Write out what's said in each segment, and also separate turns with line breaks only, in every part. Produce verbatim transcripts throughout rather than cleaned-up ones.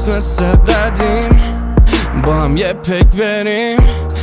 مثل قدیم با هم یه پک بریم.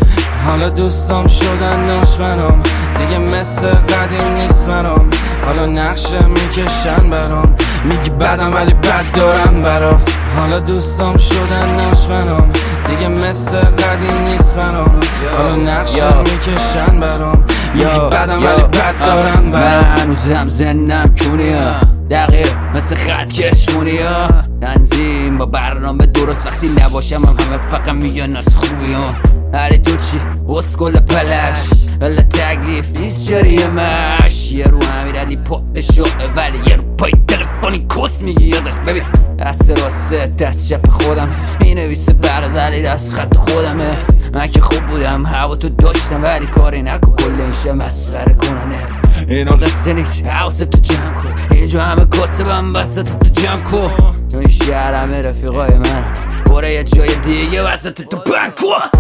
حالا دوستام شدن دشمنام، دیگه مثل قدیم نیست برام. حالا نقشه میکشن برام، میگی بدم ولی بد دارم برات. حالا دوستام شدن دشمنام، دیگه مثل قدیم نیست برام. حالا نقشه میکشن برام، میگی بدم ولی بد دارم برات.
من هنوزم زنم کونیا دقیق مثل خط کشمونی ها. تنظیم با برنامه درست، وقتی نباشم هم همه فقط میگن از خوبی ها. هلی تو چی؟ اسکل پلش الا تکلیف نیست جریمش. یه رو امیرعلی پاپ شعه ولی یه رو پای تلفنی کس میگی یازخ. ببین دست راسته دست چپ خودم مینویسه برد ولی دست خط خودمه. من که خوب بودم هوا تو داشتم ولی کاری نکن کل این شه مسخره کننه. اینا قصه نیست حواست تو جمع کن، اینجا همه کاسبم وسط تو جمع کن. تو این شهر همه رفیقای من باره یه جای دیگه وسط تو بند کن.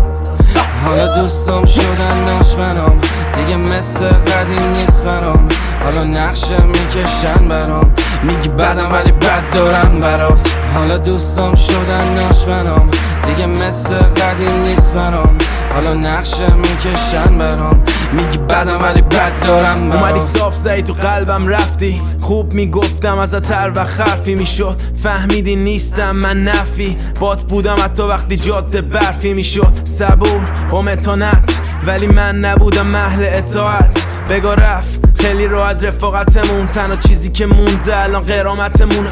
حالا دوستام شدن دشمنام، دیگه مثل قدیم نیست برام. حالا نقشه میکشن برام، میگی بدم ولی بد دارم برات. حالا دوستام شدن دشمنام، دیگه مثل قدیم نیست برام. حالا نقشه میکشن برام، میگی بدم ولی بد دارم برات.
اومدی صاف زدی تو قلبم رفتی، خوب میگفتم ازت هر وقت حرفی میشد. فهمیدی نیستم من نفی، بات بودم حتی وقتی جاده برفی میشد. صبور با متانت ولی من نبودم اهل اطاعت. بگا رفت خیلی راحت رفاقتمون، تنها چیزی که مونده الان قرامتمونه.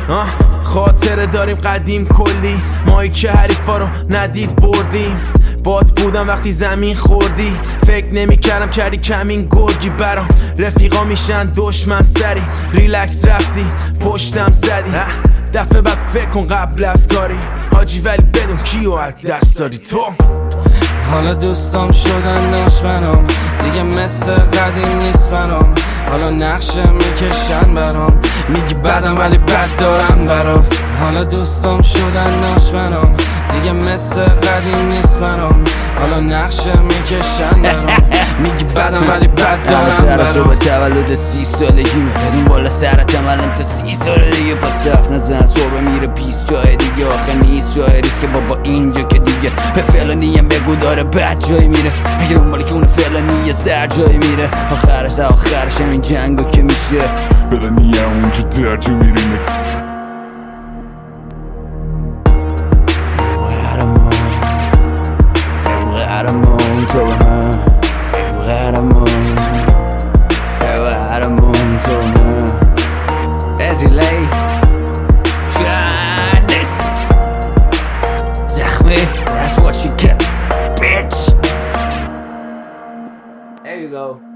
خاطره داریم قدیم کلی، مایی که حریفا رو ندید بردیم. بات بودم وقتی زمین خوردی، فکر نمی کردم کردی کمین گرگی برام. رفیقا میشن دشمن سری، ریلکس رفتی پشتم زدی. دفعه بعد فکر کن قبل از کاری حاجی، ولی بدون کیو از دست دادی تو.
حالا دوستام شدن دشمنام، دیگه مثل قدیم نیست برام. حالا نقشه میکشن برام، میگی بدم ولی بد دارم برات. حالا دوستام شدن دشمنام، دیگه مثل قدیم نیست برام. حالا نقشه میکشن برام، میگی بدم ولی بد دارم برات.
صبح تولد سی سالگیمه، بدون بالا سرتم الان تا سی سال دیگه. پس حرف نزن صبح میره پیس جای دیگه. آخه نیست جای ریسک که بابا اینجا که دیگه به فعلانی هم بگو داره بد جای میره. اگه اون مالی کونه فعلانی یه سر جای میره. آخرش آخرش همین جنگو که میشه
فعلانی هم اونجا در جو میره.
قهرمان تو به من، قهرمان قهرمان تو به من. ازیلی جانس زخمه. That's what you get, bitch. There you go.